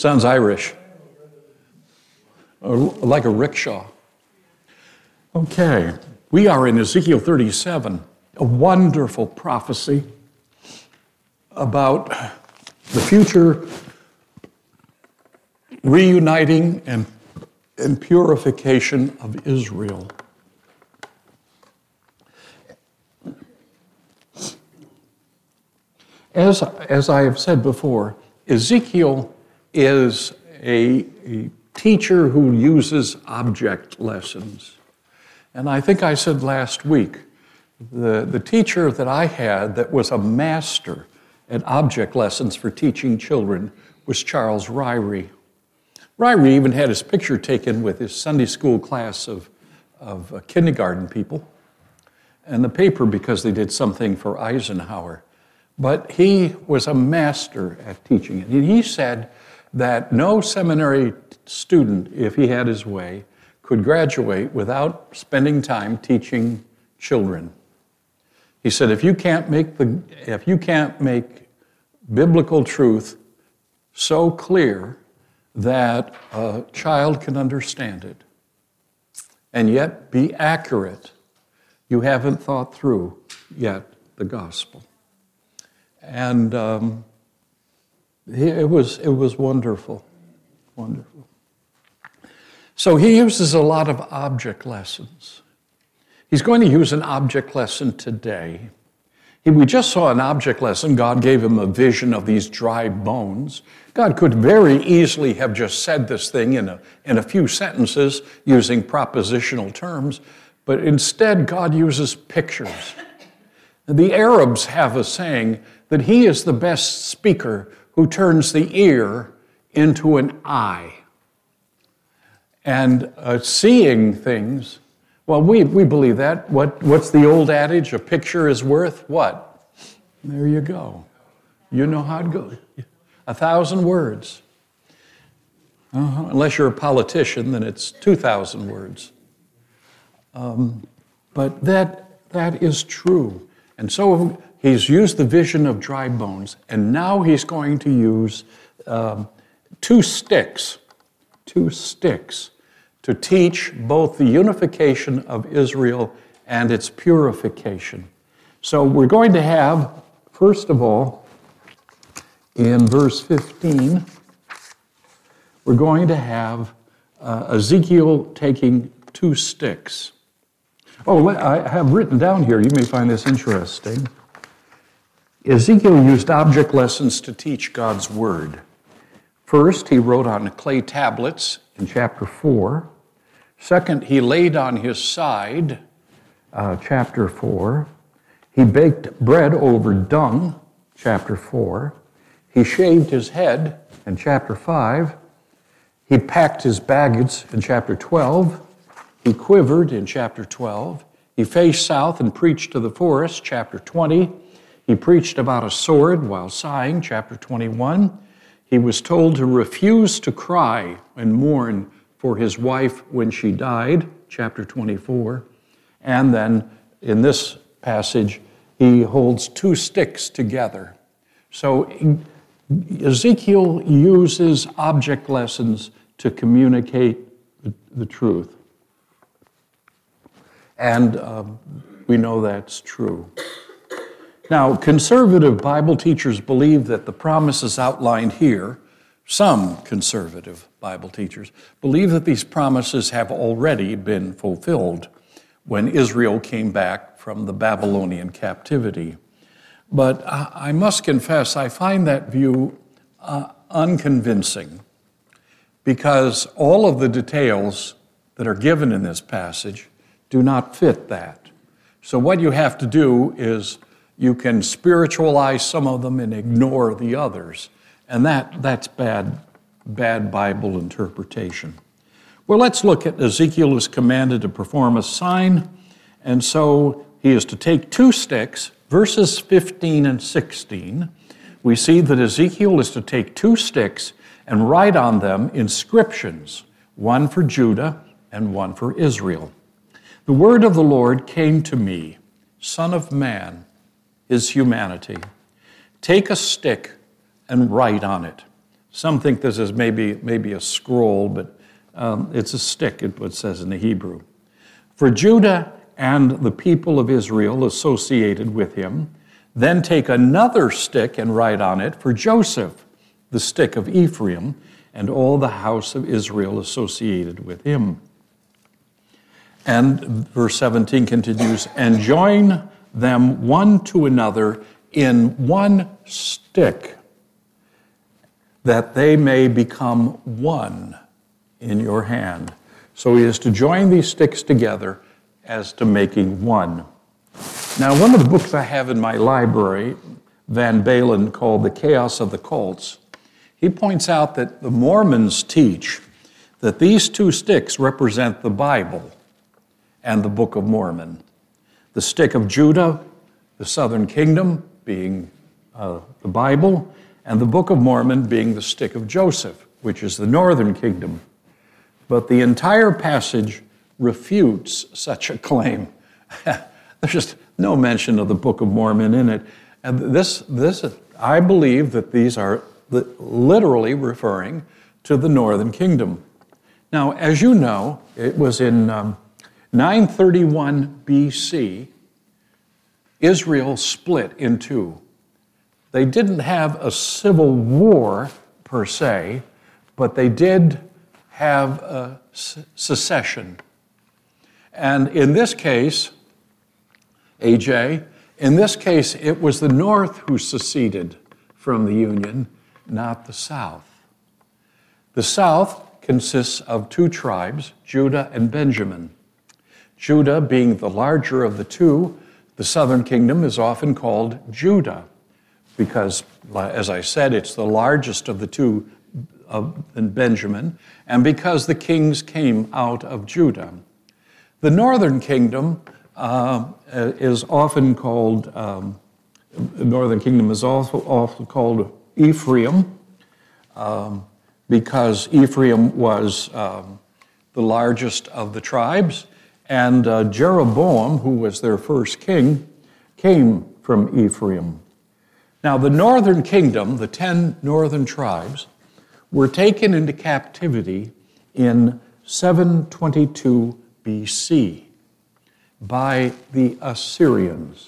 Sounds Irish. Or like a rickshaw. Okay, we are in Ezekiel 37, a wonderful prophecy about the future reuniting and purification of Israel. As I have said before, Ezekiel is a teacher who uses object lessons. And I think I said last week, the teacher that I had that was a master at object lessons for teaching children was Charles Ryrie. Ryrie even had his picture taken with his Sunday school class of kindergarten people and the paper because they did something for Eisenhower. But he was a master at teaching it. And he said that no seminary student, if he had his way, could graduate without spending time teaching children. He said, if you can't make biblical truth so clear that a child can understand it and yet be accurate, you haven't thought through yet the gospel. And it was wonderful, wonderful. So he uses a lot of object lessons. He's going to use an object lesson today. We just saw an object lesson. God gave him a vision of these dry bones. God could very easily have just said this thing in a few sentences using propositional terms, but instead God uses pictures. The Arabs have a saying that he is the best speaker who turns the ear into an eye. And seeing things, well, we believe that. What's the old adage? A picture is worth what? There you go. You know how it goes. 1,000 words. Unless you're a politician, then it's 2,000 words. But that is true. And so he's used the vision of dry bones, and now he's going to use two sticks to teach both the unification of Israel and its purification. So we're going to have, first of all, in verse 15, we're going to have Ezekiel taking two sticks. Oh, I have written down here, you may find this interesting. Ezekiel used object lessons to teach God's word. First, he wrote on clay tablets in chapter 4. Second, he laid on his side, chapter 4. He baked bread over dung, chapter 4. He shaved his head in chapter 5. He packed his baggage in chapter 12. He quivered in chapter 12. He faced south and preached to the forest, chapter 20. He preached about a sword while sighing, chapter 21. He was told to refuse to cry and mourn for his wife when she died, chapter 24. And then in this passage, he holds two sticks together. So Ezekiel uses object lessons to communicate the truth. And we know that's true. Now, conservative Bible teachers believe that the promises outlined here, some conservative Bible teachers, believe that these promises have already been fulfilled when Israel came back from the Babylonian captivity. But I must confess, I find that view unconvincing, because all of the details that are given in this passage do not fit that. So what you have to do is you can spiritualize some of them and ignore the others. And that's bad Bible interpretation. Well, let's look at Ezekiel is commanded to perform a sign. And so he is to take two sticks, verses 15 and 16. We see that Ezekiel is to take two sticks and write on them inscriptions, one for Judah and one for Israel. The word of the Lord came to me, Son of man, is humanity. Take a stick and write on it, Some think this is maybe a scroll, but it's a stick, it says in the Hebrew. For Judah and the people of Israel associated with him, then take another stick and write on it for Joseph, the stick of Ephraim, and all the house of Israel associated with him. And verse 17 continues, and join them one to another in one stick, that they may become one in your hand. So he is to join these sticks together as to making one. Now, one of the books I have in my library, Van Balen, called The Chaos of the Cults, he points out that the Mormons teach that these two sticks represent the Bible and the Book of Mormon. The stick of Judah, the southern kingdom, being the Bible, and the Book of Mormon being the stick of Joseph, which is the northern kingdom. But the entire passage refutes such a claim. There's just no mention of the Book of Mormon in it. And this, I believe that these are literally referring to the northern kingdom. Now, as you know, it was in 931 BC, Israel split in two. They didn't have a civil war per se, but they did have a secession. And in this case, AJ, in this case, it was the North who seceded from the Union, not the South. The South consists of two tribes, Judah and Benjamin. Judah being the larger of the two, the southern kingdom is often called Judah because, as I said, it's the largest of the two in Benjamin, and because the kings came out of Judah. The northern kingdom is often called, the northern kingdom is also called Ephraim, because Ephraim was the largest of the tribes, and Jeroboam, who was their first king, came from Ephraim. Now, the northern kingdom, the 10 northern tribes, were taken into captivity in 722 BC by the Assyrians.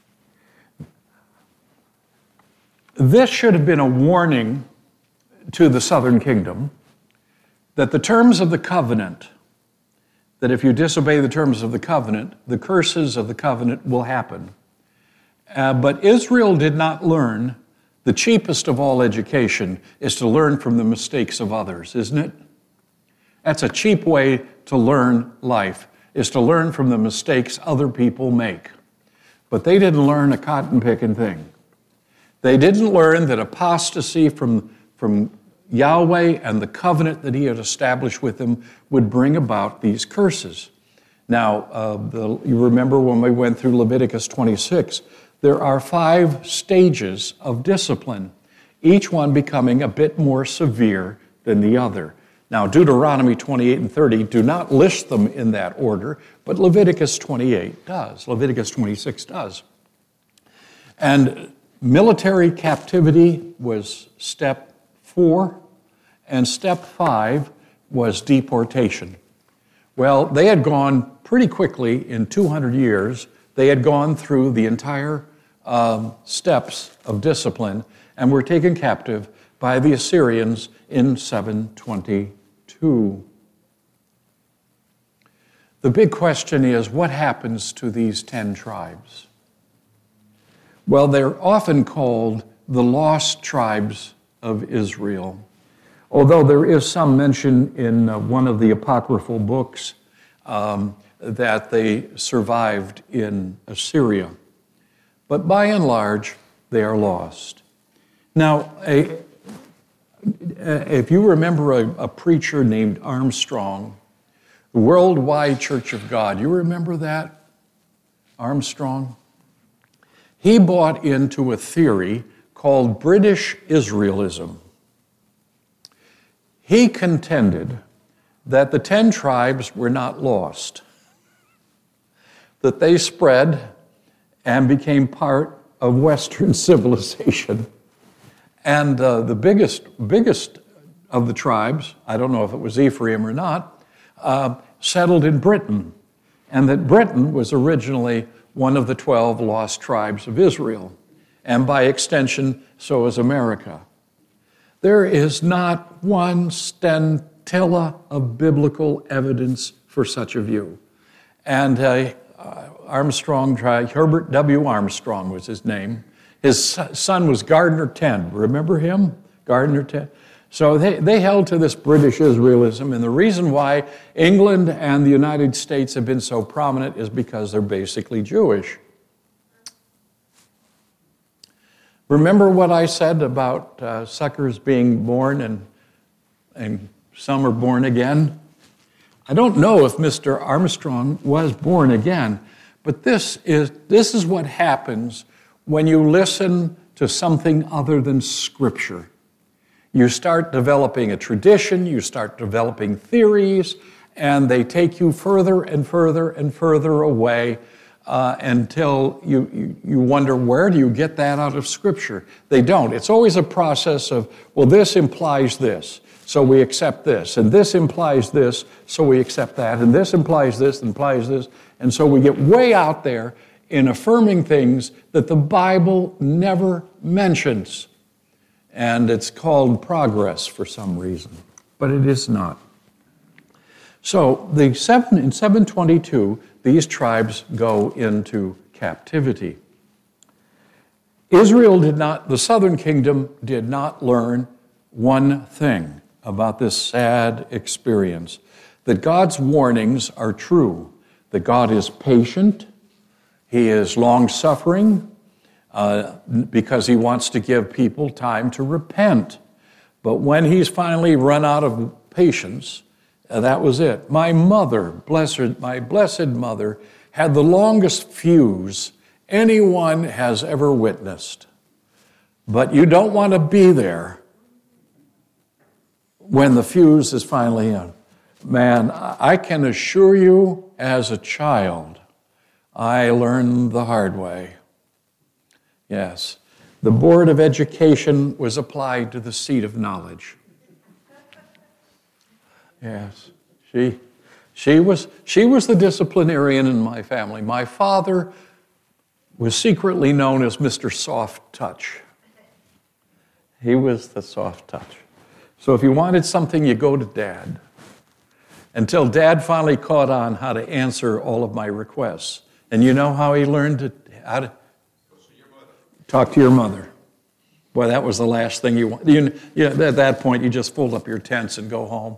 This should have been a warning to the southern kingdom that the terms of the covenant, that if you disobey the terms of the covenant, the curses of the covenant will happen. But Israel did not learn. The cheapest of all education is to learn from the mistakes of others, isn't it? That's a cheap way to learn life, is to learn from the mistakes other people make. But they didn't learn a cotton-picking thing. They didn't learn that apostasy from Yahweh and the covenant that he had established with them would bring about these curses. Now, you remember when we went through Leviticus 26, there are 5 stages of discipline, each one becoming a bit more severe than the other. Now, Deuteronomy 28 and 30 do not list them in that order, but Leviticus 28 does. Leviticus 26 does. And military captivity was step 4, and step 5 was deportation. Well, they had gone pretty quickly in 200 years. They had gone through the entire steps of discipline and were taken captive by the Assyrians in 722. The big question is, what happens to these 10 tribes? Well, they're often called the lost tribes of Israel, although there is some mention in one of the apocryphal books that they survived in Assyria. But by and large, they are lost. Now, if you remember a preacher named Armstrong, the Worldwide Church of God, you remember that? Armstrong? He bought into a theory called British Israelism. He contended that the 10 tribes were not lost, that they spread and became part of Western civilization, And the biggest of the tribes, I don't know if it was Ephraim or not, settled in Britain. And that Britain was originally one of the 12 lost tribes of Israel. And by extension, so is America. There is not one scintilla of biblical evidence for such a view. And Armstrong tried, Herbert W. Armstrong was his name. His son was Gardner Ten. Remember him? Gardner Ten. So they held to this British Israelism, and the reason why England and the United States have been so prominent is because they're basically Jewish. Remember what I said about suckers being born and some are born again? I don't know if Mr. Armstrong was born again, but this is what happens when you listen to something other than Scripture. You start developing a tradition, you start developing theories, and they take you further and further and further away until you wonder, where do you get that out of Scripture? They don't. It's always a process of, well, this implies this, so we accept this, and this implies this, so we accept that, and this implies this, implies this, and so we get way out there in affirming things that the Bible never mentions. And it's called progress for some reason, but it is not. So in 722, these tribes go into captivity. The southern kingdom did not learn one thing about this sad experience, that God's warnings are true, that God is patient, He is long-suffering, because He wants to give people time to repent. But when He's finally run out of patience, that was it. My blessed mother, had the longest fuse anyone has ever witnessed. But you don't want to be there when the fuse is finally in. Man, I can assure you, as a child, I learned the hard way. Yes, the Board of Education was applied to the seat of knowledge. Yes, she was the disciplinarian in my family. My father was secretly known as Mr. Soft Touch. He was the soft touch. So if you wanted something, you go to Dad. Until Dad finally caught on how to answer all of my requests. And you know how he learned how to talk to your mother. Boy, that was the last thing you want. At that point, you just fold up your tents and go home.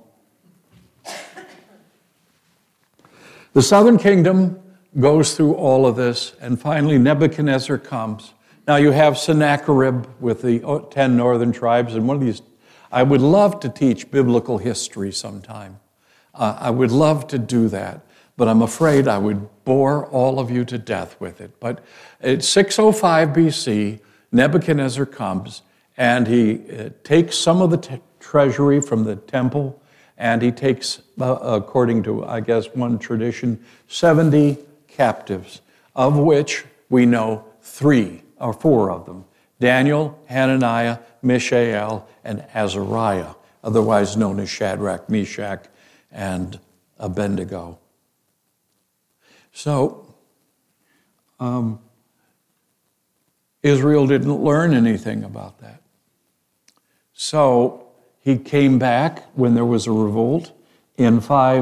The southern kingdom goes through all of this, and finally Nebuchadnezzar comes. Now you have Sennacherib with the 10 northern tribes, and one of these, I would love to teach biblical history sometime. I would love to do that, but I'm afraid I would bore all of you to death with it. But at 605 BC, Nebuchadnezzar comes, and he takes some of the treasury from the temple, and he takes, according to, I guess, one tradition, 70 captives, of which we know 3 or 4 of them: Daniel, Hananiah, Mishael, and Azariah, otherwise known as Shadrach, Meshach, and Abednego. So, Israel didn't learn anything about that. So, he came back when there was a revolt in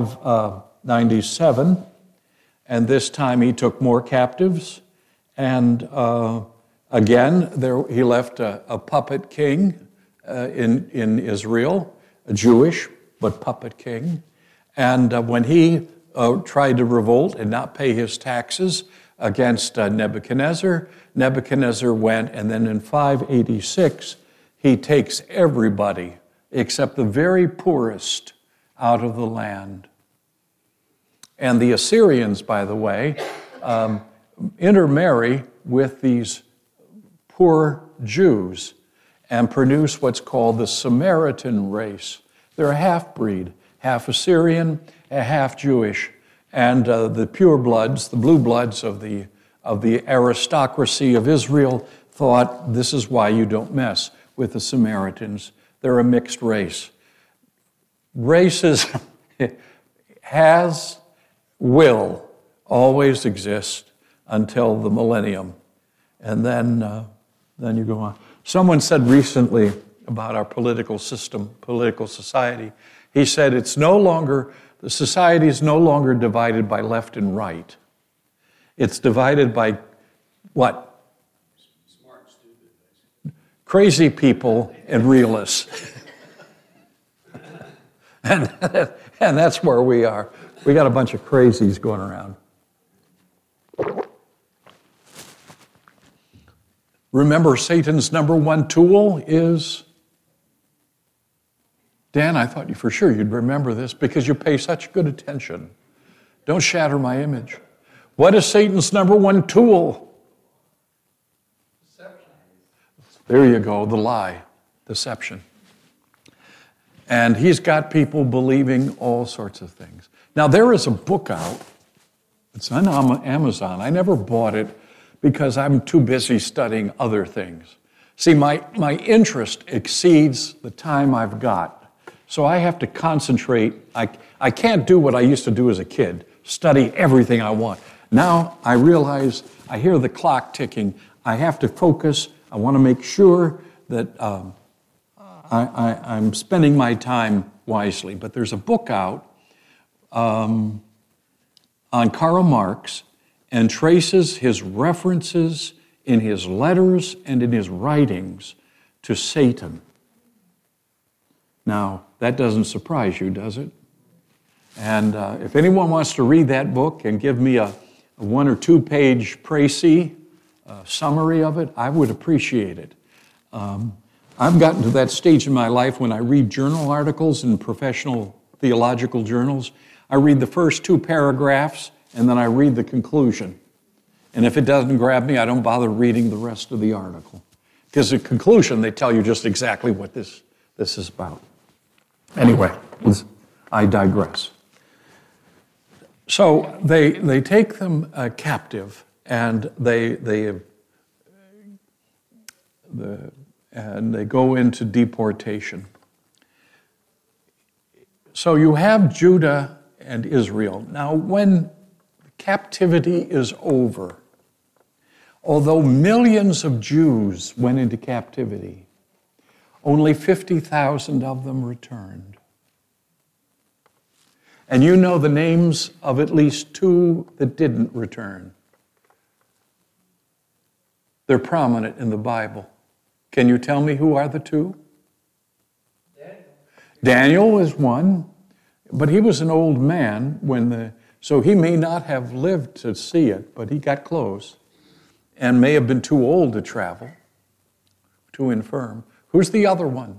597, and this time he took more captives, and again, he left a puppet king in Israel, a Jewish but puppet king, and when he tried to revolt and not pay his taxes against Nebuchadnezzar, Nebuchadnezzar went, and then in 586, he takes everybody except the very poorest out of the land. And the Assyrians, by the way, intermarry with these poor Jews and produce what's called the Samaritan race. They're a half-breed, half Assyrian, half Jewish, and the purebloods, the blue bloods of the aristocracy of Israel thought, this is why you don't mess with the Samaritans. They're a mixed race. Races will always exist until the millennium. And then you go on. Someone said recently about our political system, political society, he said the society is no longer divided by left and right. It's divided by what? Smart, stupid. Crazy people and realists. and that's where we are. We got a bunch of crazies going around. Remember, Satan's number one tool is... Dan, I thought for sure you'd remember this because you pay such good attention. Don't shatter my image. What is Satan's number one tool? Deception. There you go, the lie, deception. And he's got people believing all sorts of things. Now, there is a book out. It's on Amazon. I never bought it because I'm too busy studying other things. See, my interest exceeds the time I've got. So I have to concentrate. I can't do what I used to do as a kid, study everything I want. Now I realize I hear the clock ticking. I have to focus. I want to make sure that I'm spending my time wisely. But there's a book out on Karl Marx and traces his references in his letters and in his writings to Satan. Now, that doesn't surprise you, does it? And if anyone wants to read that book and give me a 1 or 2 page précis summary of it, I would appreciate it. I've gotten to that stage in my life when I read journal articles in professional theological journals. I read the first 2 paragraphs and then I read the conclusion. And if it doesn't grab me, I don't bother reading the rest of the article. Because the conclusion, they tell you just exactly what this is about. Anyway, I digress. So they take them captive, and they go into deportation. So you have Judah and Israel. Now, when captivity is over, although millions of Jews went into captivity, only 50,000 of them returned. And you know the names of at least 2 that didn't return. They're prominent in the Bible. Can you tell me who are the 2? Daniel is one, but he was an old man so he may not have lived to see it, but he got close and may have been too old to travel, too infirm. Who's the other one?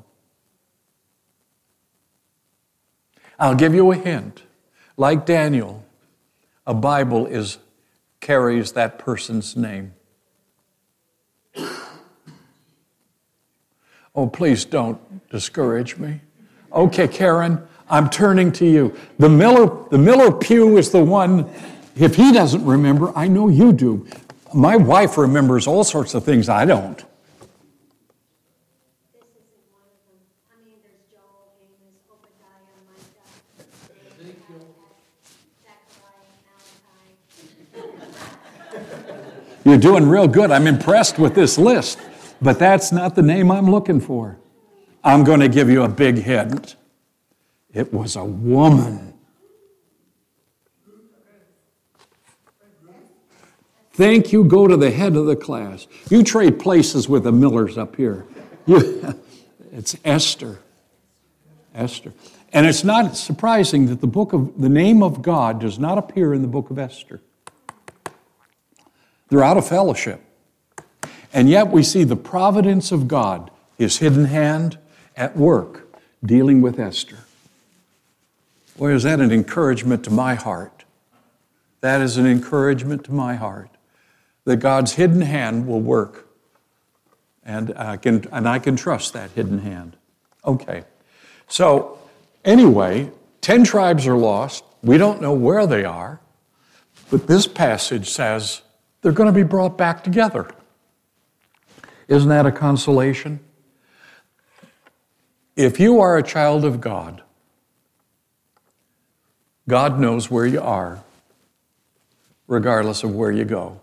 I'll give you a hint. Like Daniel, a Bible carries that person's name. Oh, please don't discourage me. Okay, Karen, I'm turning to you. The Miller pew is the one, if he doesn't remember, I know you do. My wife remembers all sorts of things I don't. You're doing real good. I'm impressed with this list, but that's not the name I'm looking for. I'm going to give you a big hint. It was a woman. Thank you. Go to the head of the class. You trade places with the Millers up here. It's Esther. Esther. And it's not surprising that the name of God does not appear in the book of Esther. They're out of fellowship. And yet we see the providence of God, his hidden hand at work, dealing with Esther. Boy, is that an encouragement to my heart. That is an encouragement to my heart, that God's hidden hand will work. And I can trust that hidden hand. Okay. So anyway, 10 tribes are lost. We don't know where they are. But this passage says they're going to be brought back together. Isn't that a consolation? If you are a child of God, God knows where you are, regardless of where you go.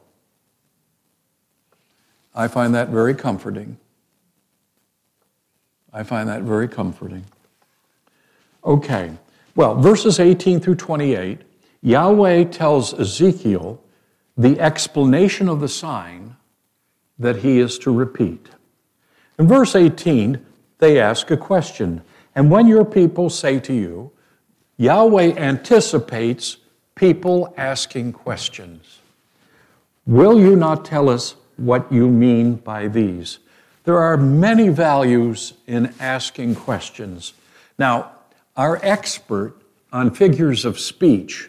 I find that very comforting. I find that very comforting. Okay, well, verses 18 through 28, Yahweh tells Ezekiel the explanation of the sign that he is to repeat. In verse 18, they ask a question. And when your people say to you, Yahweh anticipates people asking questions. Will you not tell us what you mean by these? There are many values in asking questions. Now, our expert on figures of speech,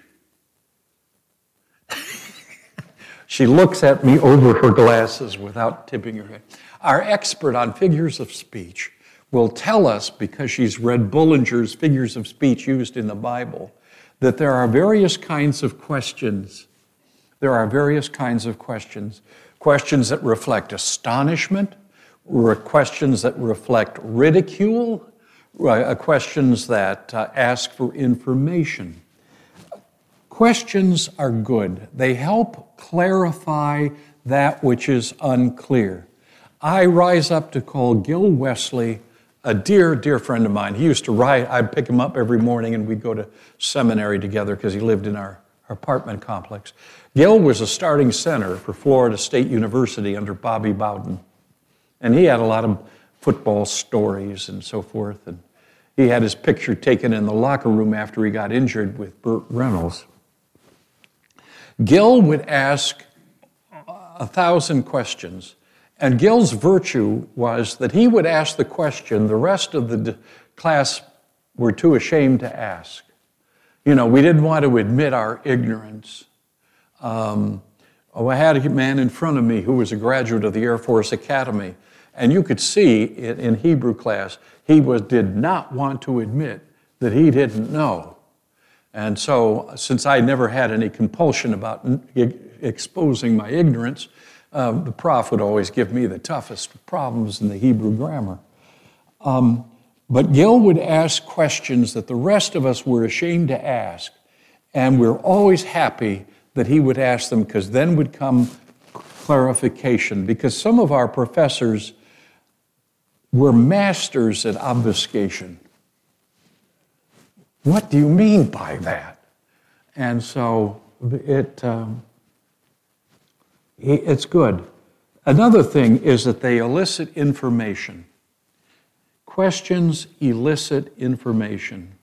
she looks at me over her glasses without tipping her head. Our expert on figures of speech will tell us, because she's read Bullinger's Figures of Speech used in the Bible, that there are various kinds of questions. There are various kinds of questions. Questions that reflect astonishment, questions that reflect ridicule, questions that ask for information. Questions are good. They help clarify that which is unclear. I rise up to call Gil Wesley a dear, dear friend of mine. He used to ride, I'd pick him up every morning and we'd go to seminary together because he lived in our apartment complex. Gil was a starting center for Florida State University under Bobby Bowden. And he had a lot of football stories and so forth. And he had his picture taken in the locker room after he got injured with Burt Reynolds. Gil would ask 1,000 questions. And Gil's virtue was that he would ask the question the rest of the class were too ashamed to ask. You know, we didn't want to admit our ignorance. I had a man in front of me who was a graduate of the Air Force Academy, and you could see in Hebrew class, he did not want to admit that he didn't know. And so, since I never had any compulsion about exposing my ignorance, the prof would always give me the toughest problems in the Hebrew grammar. But Gil would ask questions that the rest of us were ashamed to ask, and we're always happy that he would ask them, because then would come clarification, because some of our professors were masters at obfuscation. What do you mean by that? And so it's good. Another thing is that they elicit information. Questions elicit information.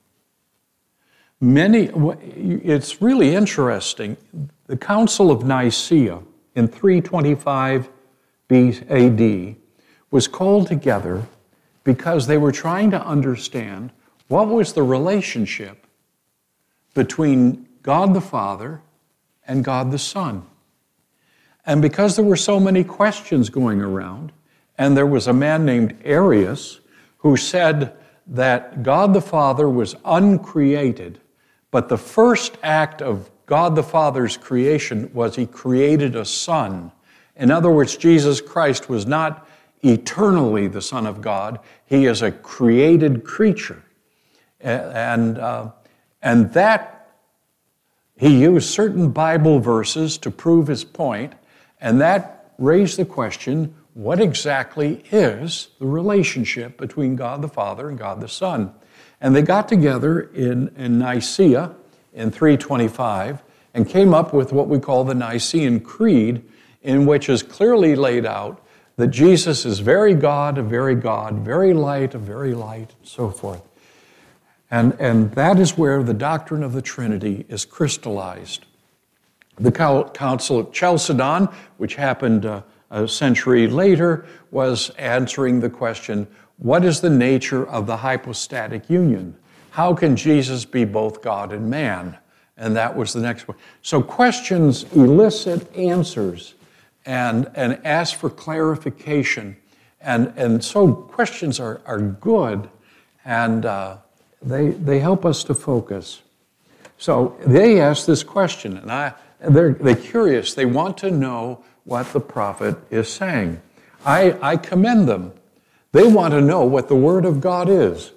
It's really interesting. The Council of Nicaea in 325 AD was called together because they were trying to understand what was the relationship between God the Father and God the Son. And because there were so many questions going around, and there was a man named Arius who said that God the Father was uncreated, but the first act of God the Father's creation was he created a Son. In other words, Jesus Christ was not eternally the Son of God. He is a created creature. And that, he used certain Bible verses to prove his point, and that raised the question, what exactly is the relationship between God the Father and God the Son? And they got together in Nicaea in 325 and came up with what we call the Nicene Creed, in which is clearly laid out that Jesus is very God, very light, very light, and so forth. And that is where the doctrine of the Trinity is crystallized. The Council of Chalcedon, which happened a century later, was answering the question, what is the nature of the hypostatic union? How can Jesus be both God and man? And that was the next one. So questions elicit answers and ask for clarification. And so questions are good, and they help us to focus. So they ask this question, and they're curious. They want to know what the prophet is saying. I commend them. They want to know what the Word of God is.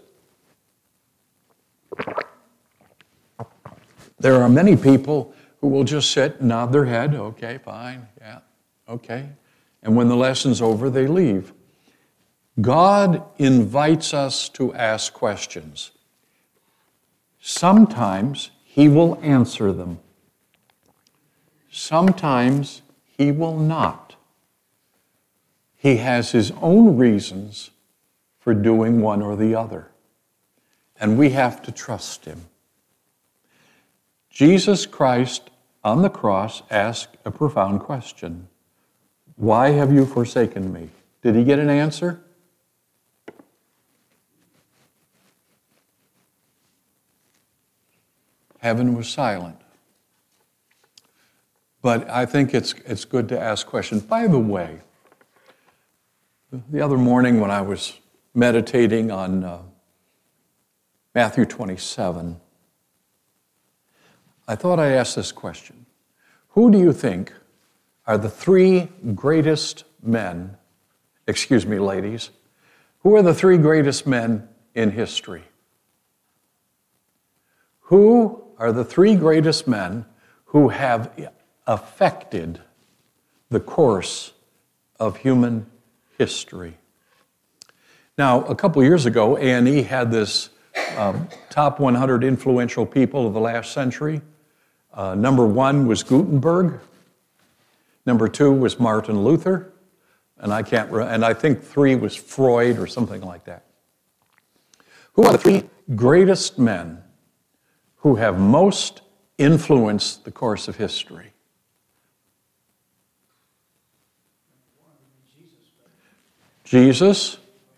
There are many people who will just sit and nod their head, okay, fine, yeah, okay. And when the lesson's over, they leave. God invites us to ask questions. Sometimes He will answer them. Sometimes He will not. He has His own reasons for doing one or the other. And we have to trust Him. Jesus Christ on the cross asked a profound question. Why have you forsaken me? Did He get an answer? Heaven was silent. But I think it's good to ask questions. By the way, the other morning when I was meditating on Matthew 27, I thought I'd ask this question. Who do you think are the three greatest men, ladies, who are the three greatest men in history? Who are the three greatest men who have affected the course of human history? Now, a couple years ago, A&E had this top 100 influential people of the last century. Number 1 was Gutenberg. Number 2 was Martin Luther. And I think 3 was Freud or something like that. Who are the three greatest men who have most influenced the course of history? Jesus.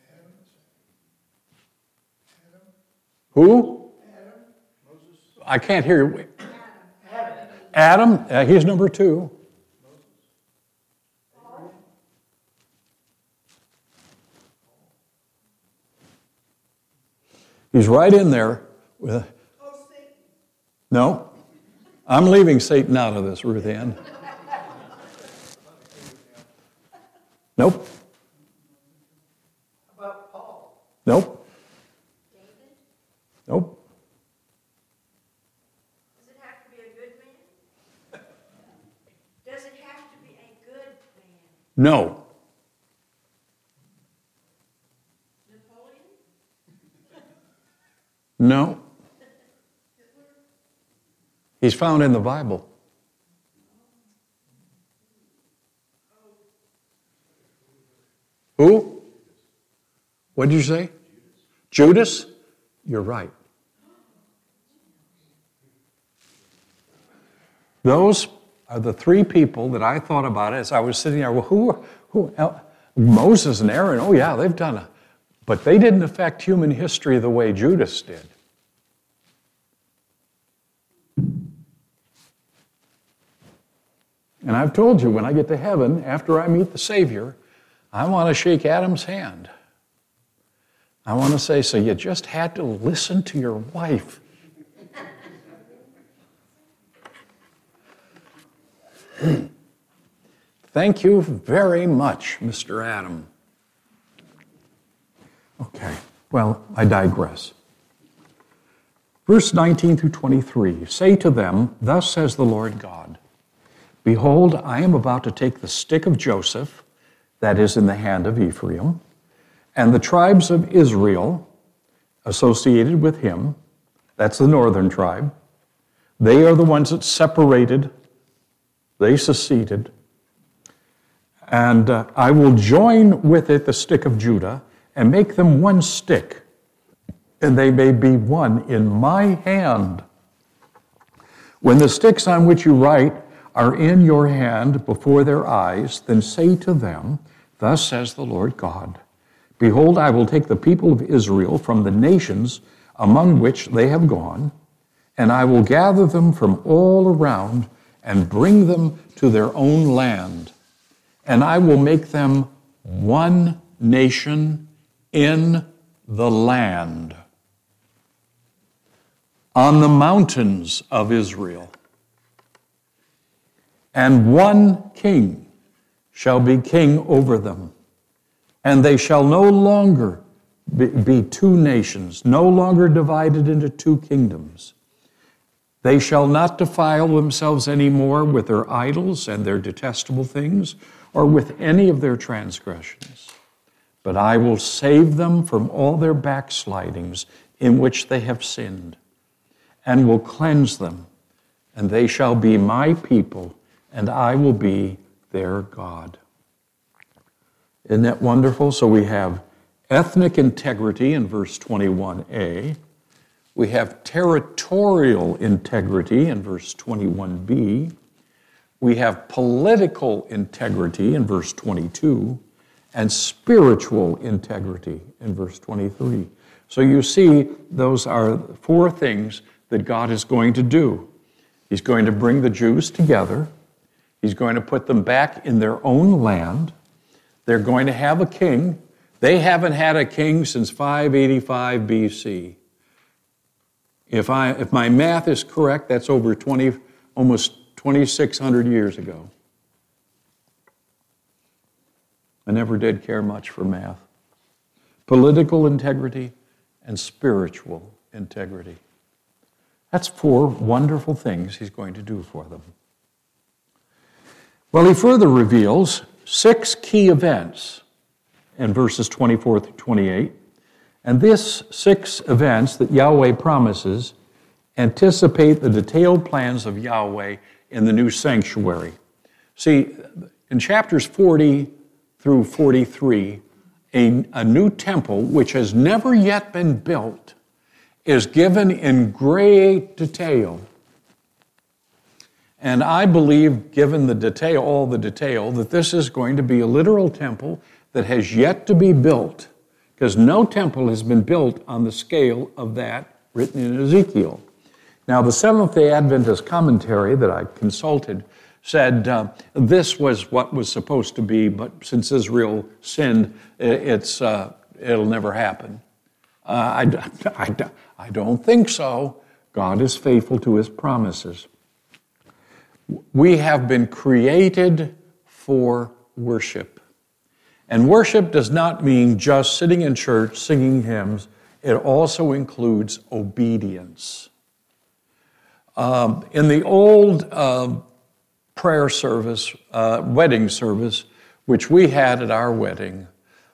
Who? I can't hear you. Adam. He's number 2. He's right in there with No, I'm leaving Satan out of this, Ruth Ann. Nope. How about Paul? Nope. David? Nope. Does it have to be a good man? Does it have to be a good man? No. Napoleon? No. He's found in the Bible. Who? What did you say? Judas? You're right. Those are the three people that I thought about as I was sitting there. Well, who? Moses and Aaron, oh yeah, they've done it. But they didn't affect human history the way Judas did. And I've told you, when I get to heaven, after I meet the Savior, I want to shake Adam's hand. I want to say, so you just had to listen to your wife. Thank you very much, Mr. Adam. Okay, well, I digress. Verse 19 through 23, say to them, thus says the Lord God, behold, I am about to take the stick of Joseph, that is in the hand of Ephraim, and the tribes of Israel associated with him, that's the northern tribe. They are the ones that separated, they seceded, and I will join with it the stick of Judah and make them one stick, and they may be one in my hand. When the sticks on which you write are in your hand before their eyes, then say to them, thus says the Lord God, behold, I will take the people of Israel from the nations among which they have gone, and I will gather them from all around and bring them to their own land, and I will make them one nation in the land, on the mountains of Israel. And one king shall be king over them. And they shall no longer be two nations, no longer divided into two kingdoms. They shall not defile themselves any more with their idols and their detestable things, or with any of their transgressions. But I will save them from all their backslidings in which they have sinned, and will cleanse them, and they shall be my people, and I will be their God. Isn't that wonderful? So we have ethnic integrity in verse 21a. We have territorial integrity in verse 21b. We have political integrity in verse 22, and spiritual integrity in verse 23. So you see, those are four things that God is going to do. He's going to bring the Jews together. He's going to put them back in their own land. They're going to have a king. They haven't had a king since 585 BC. If my math is correct, that's over almost 2,600 years ago. I never did care much for math. Political integrity and spiritual integrity. That's four wonderful things he's going to do for them. Well, he further reveals 6 key events in verses 24 through 28. And these 6 events that Yahweh promises anticipate the detailed plans of Yahweh in the new sanctuary. See, in chapters 40 through 43, a new temple, which has never yet been built, is given in great detail. And I believe, given the detail, all the detail, that this is going to be a literal temple that has yet to be built, because no temple has been built on the scale of that written in Ezekiel. Now, the Seventh-day Adventist commentary that I consulted said this was what was supposed to be, but since Israel sinned, it'll never happen. I don't think so. God is faithful to his promises. We have been created for worship. And worship does not mean just sitting in church singing hymns. It also includes obedience. In the old prayer service, wedding service, which we had at our wedding,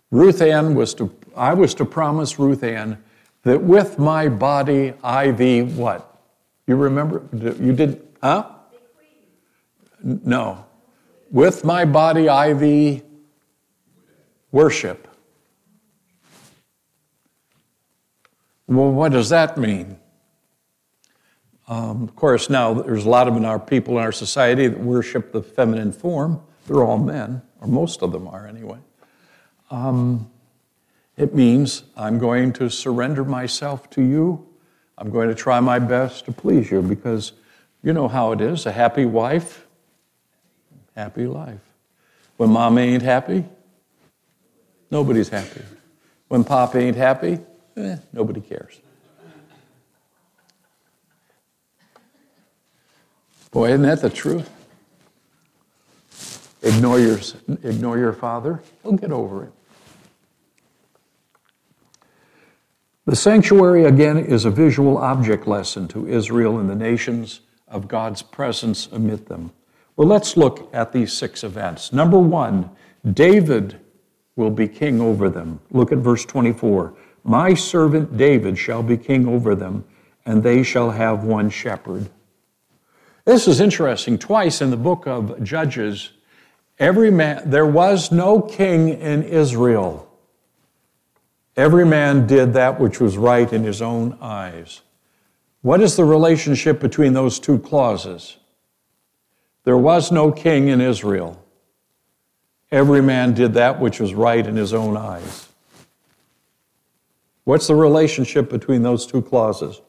I was to promise Ruth Ann that with my body I thee what? You remember? You did, huh? No. With my body I thee worship. Well, what does that mean? Of course, now there's a lot of our people in our society that worship the feminine form. They're all men, or most of them are anyway. It means I'm going to surrender myself to you. I'm going to try my best to please you, because you know how it is. A happy wife, happy life. When mom ain't happy, nobody's happy. When pop ain't happy, nobody cares. Boy, isn't that the truth? Ignore your father, he'll get over it. The sanctuary, again, is a visual object lesson to Israel and the nations of God's presence amid them. Well, let's look at these 6 events. Number 1, David will be king over them. Look at verse 24. My servant David shall be king over them, and they shall have one shepherd. This is interesting. Twice in the book of Judges, there was no king in Israel. Every man did that which was right in his own eyes. What is the relationship between those 2 clauses? There was no king in Israel. Every man did that which was right in his own eyes. What's the relationship between those 2 clauses?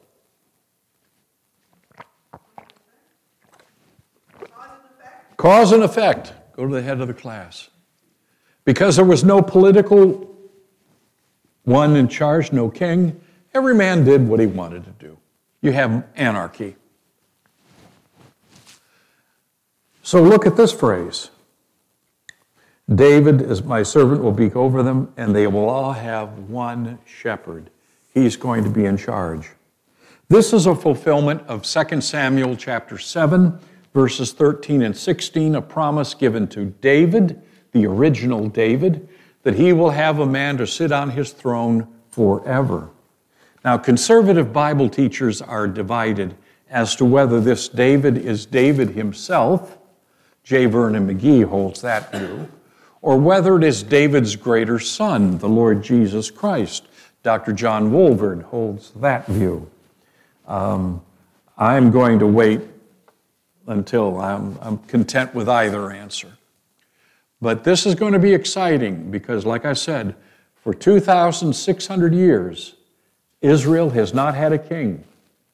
Cause and effect. Go to the head of the class. Because there was no political one in charge, no king, every man did what he wanted to do. You have anarchy. So look at this phrase. David, as my servant, will be over them, and they will all have one shepherd. He's going to be in charge. This is a fulfillment of 2 Samuel chapter 7, verses 13 and 16, a promise given to David, the original David, that he will have a man to sit on his throne forever. Now, conservative Bible teachers are divided as to whether this David is David himself. J. Vernon McGee holds that view. Or whether it is David's greater son, the Lord Jesus Christ. Dr. John Wolverd holds that view. I'm going to wait until I'm content with either answer. But this is going to be exciting because, like I said, for 2,600 years, Israel has not had a king.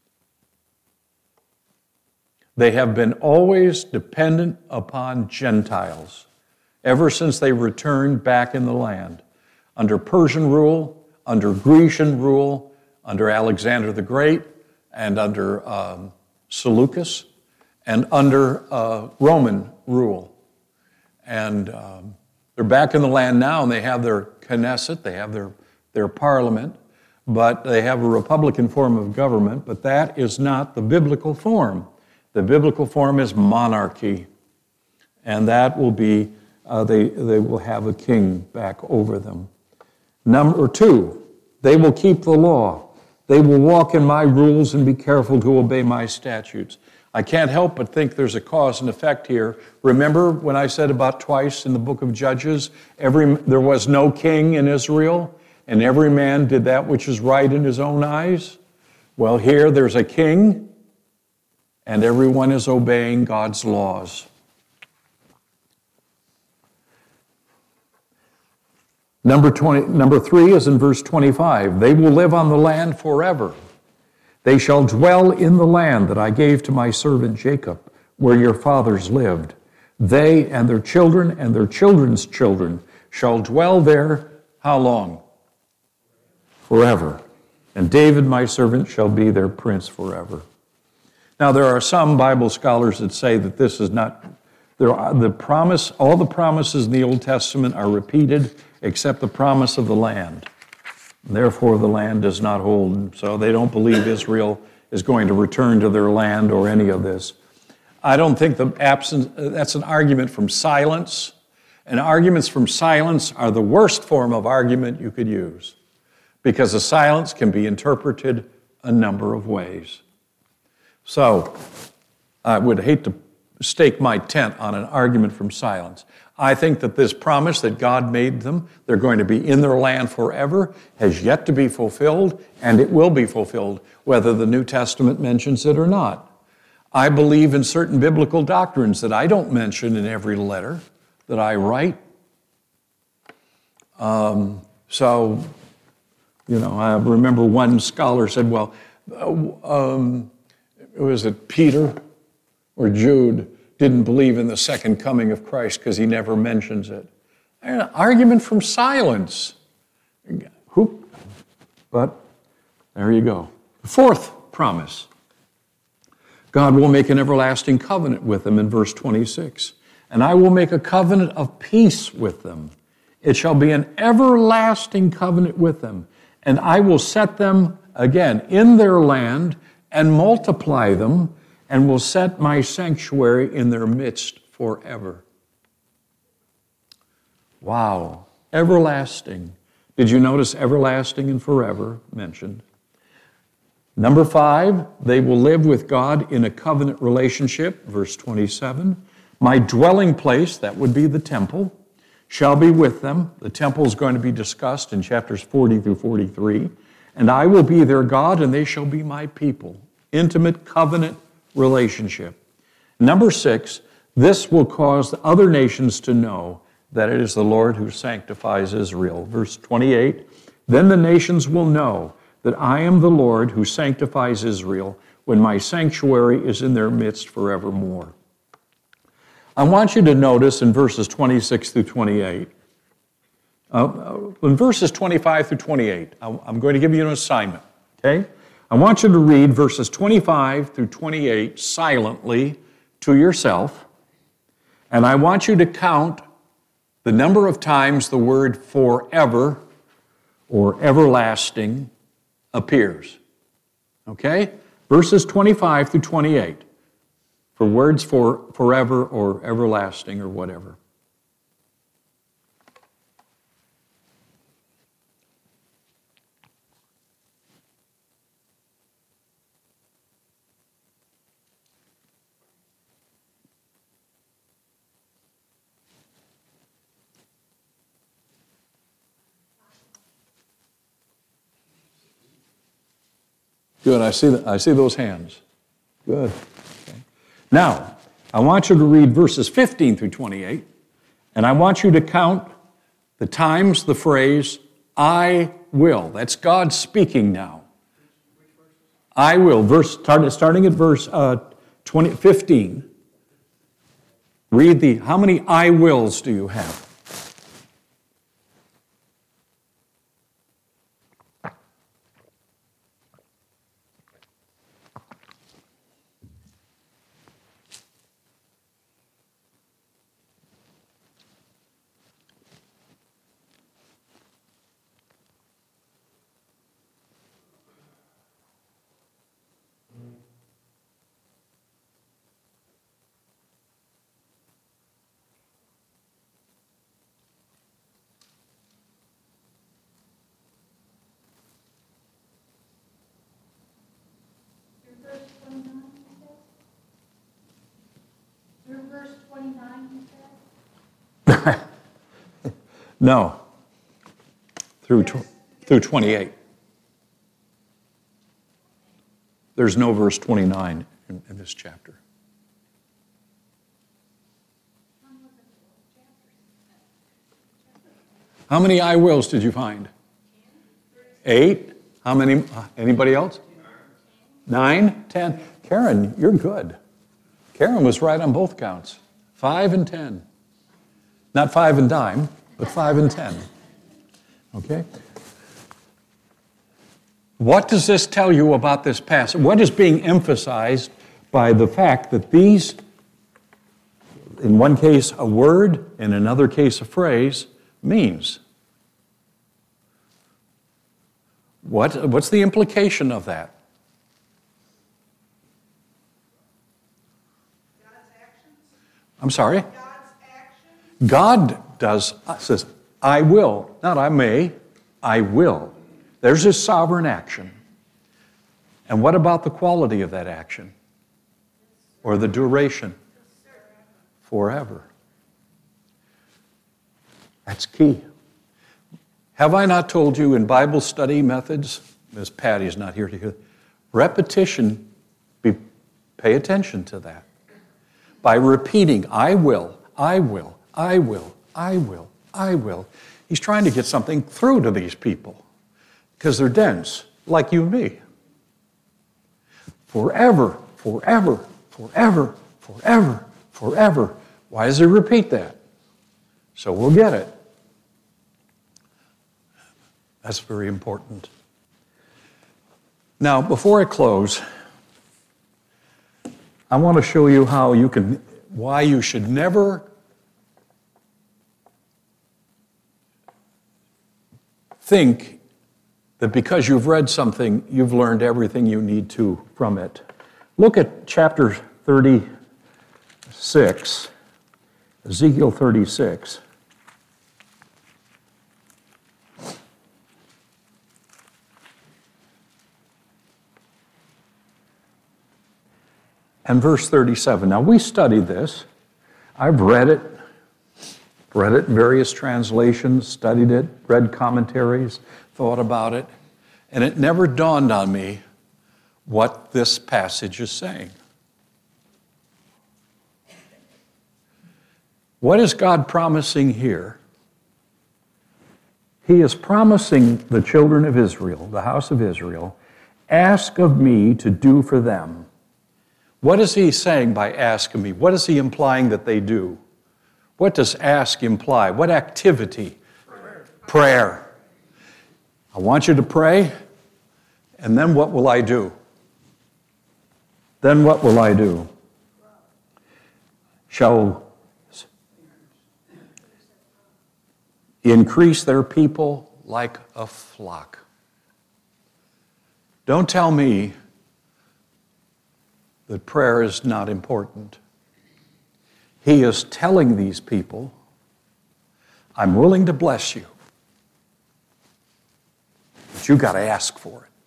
They have been always dependent upon Gentiles ever since they returned back in the land. Under Persian rule, under Grecian rule, under Alexander the Great, and under Seleucus, and under Roman rule. And they're back in the land now, and they have their Knesset, they have their parliament, but they have a republican form of government, but that is not the biblical form. The biblical form is monarchy, and that will be, they will have a king back over them. Number 2, they will keep the law. They will walk in my rules and be careful to obey my statutes. I can't help but think there's a cause and effect here. Remember when I said about twice in the book of Judges, there was no king in Israel, and every man did that which is right in his own eyes? Well, here there's a king, and everyone is obeying God's laws. Number 3 is in verse 25. They will live on the land forever. They shall dwell in the land that I gave to my servant Jacob, where your fathers lived. They and their children and their children's children shall dwell there, how long? Forever. And David, my servant, shall be their prince forever. Now, there are some Bible scholars that say that this is not, all the promises in the Old Testament are repeated except the promise of the land. Therefore, the land does not hold. So they don't believe Israel is going to return to their land or any of this. I don't think that's an argument from silence. And arguments from silence are the worst form of argument you could use, because the silence can be interpreted a number of ways. So I would hate to stake my tent on an argument from silence. I think that this promise that God made them, they're going to be in their land forever, has yet to be fulfilled, and it will be fulfilled, whether the New Testament mentions it or not. I believe in certain biblical doctrines that I don't mention in every letter that I write. I remember one scholar said, well, was it Peter or Jude didn't believe in the second coming of Christ because he never mentions it. An argument from silence. But there you go. The 4th promise. God will make an everlasting covenant with them in verse 26. And I will make a covenant of peace with them. It shall be an everlasting covenant with them. And I will set them, again, in their land and multiply them, and will set my sanctuary in their midst forever. Wow. Everlasting. Did you notice everlasting and forever mentioned? Number 5, they will live with God in a covenant relationship, verse 27. My dwelling place, that would be the temple, shall be with them. The temple is going to be discussed in chapters 40 through 43. And I will be their God, and they shall be my people. Intimate covenant relationship. Number 6, this will cause the other nations to know that it is the Lord who sanctifies Israel. Verse 28, then the nations will know that I am the Lord who sanctifies Israel when my sanctuary is in their midst forevermore. I want you to notice in verses 26 through 28, in verses 25 through 28, I'm going to give you an assignment, okay? I want you to read verses 25 through 28 silently to yourself, and I want you to count the number of times the word forever or everlasting appears. Okay? Verses 25 through 28 for words for forever or everlasting or whatever. Good, I see those hands. Good. Okay. Now, I want you to read verses 15 through 28, and I want you to count the times the phrase, I will. That's God speaking now. I will. Starting at verse 15. Read how many I wills do you have? Verse 29, you said? No. Through 28. There's no verse 29 in this chapter. How many I wills did you find? 8. How many? Anybody else? 9? 10? Karen, you're good. Karen was right on both counts. 5 and 10. Not 5 and dime, but 5 and 10. Okay? What does this tell you about this passage? What is being emphasized by the fact that these, in one case a word, in another case a phrase, means? What's the implication of that? I'm sorry? God says, I will. Not I may, I will. There's his sovereign action. And what about the quality of that action? Or the duration? Forever. That's key. Have I not told you in Bible study methods, Miss Patty's not here to hear, repetition, pay attention to that. By repeating, I will, I will, I will, I will, I will. He's trying to get something through to these people because they're dense, like you and me. Forever, forever, forever, forever, forever. Why does he repeat that? So we'll get it. That's very important. Now, before I close, I want to show you why you should never think that because you've read something, you've learned everything you need to from it. Look at chapter 36, Ezekiel 36. And verse 37. Now, we studied this. I've read it in various translations, studied it, read commentaries, thought about it, and it never dawned on me what this passage is saying. What is God promising here? He is promising the children of Israel, the house of Israel, ask of me to do for them. What is he saying by ask of me? What is he implying that they do? What does ask imply? What activity? Prayer. I want you to pray, and then what will I do? Then what will I do? increase their people like a flock. Don't tell me that prayer is not important. He is telling these people, I'm willing to bless you, but you've got to ask for it.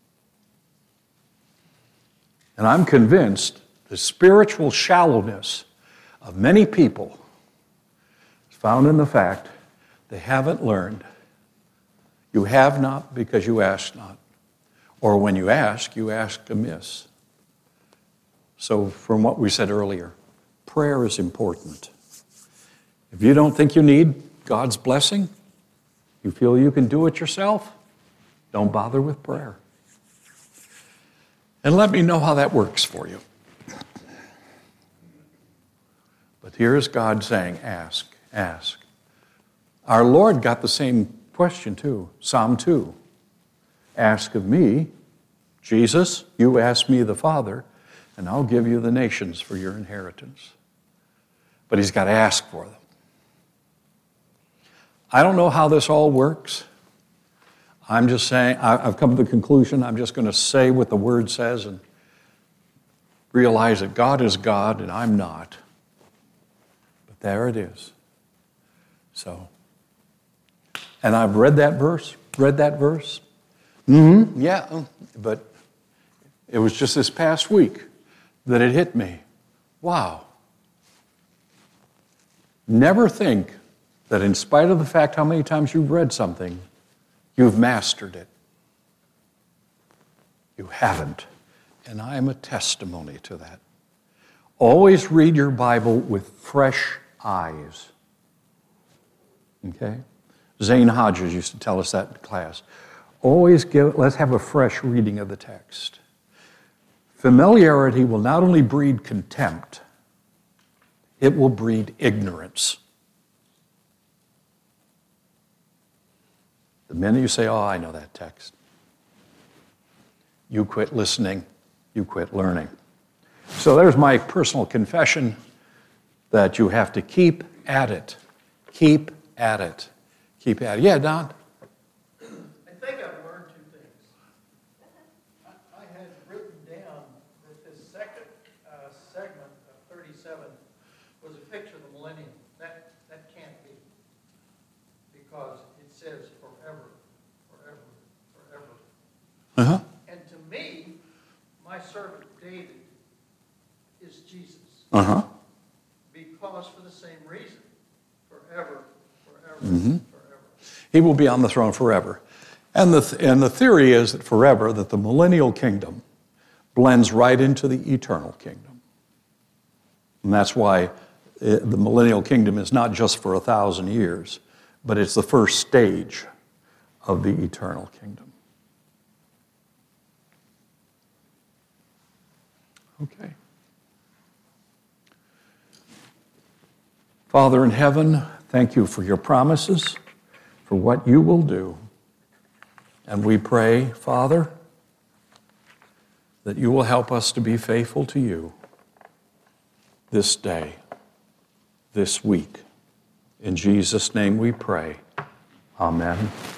And I'm convinced the spiritual shallowness of many people is found in the fact they haven't learned. You have not because you ask not. Or when you ask amiss. So from what we said earlier, prayer is important. If you don't think you need God's blessing, you feel you can do it yourself, don't bother with prayer. And let me know how that works for you. But here's God saying, ask, ask. Our Lord got the same question too. Psalm 2. Ask of me, Jesus, you ask me the Father, and I'll give you the nations for your inheritance. But he's got to ask for them. I don't know how this all works. I'm just saying, I've come to the conclusion, I'm just going to say what the Word says and realize that God is God and I'm not. But there it is. So, and I've read that verse. Yeah, but it was just this past week that it hit me. Wow. Never think that in spite of the fact how many times you've read something, you've mastered it. You haven't. And I am a testimony to that. Always read your Bible with fresh eyes. Okay? Zane Hodges used to tell us that in class. Let's have a fresh reading of the text. Familiarity will not only breed contempt, it will breed ignorance. The minute you say, oh, I know that text, you quit listening, you quit learning. So there's my personal confession that you have to keep at it. Keep at it. Keep at it. Yeah, Don? I think I've learned two things. I had written down that this second segment of 37 was a picture of the millennium. That can't be. Because it says forever, forever, forever. Uh-huh. And to me, my servant David is Jesus. Uh-huh. Because for the same reason, forever, forever, Mm-hmm. forever. He will be on the throne forever. And the theory is that forever, that the millennial kingdom blends right into the eternal kingdom. And that's why the millennial kingdom is not just for 1,000 years, but it's the first stage of the eternal kingdom. Okay. Father in heaven, thank you for your promises, for what you will do. And we pray, Father, that you will help us to be faithful to you this day, this week. In Jesus' name we pray. Amen.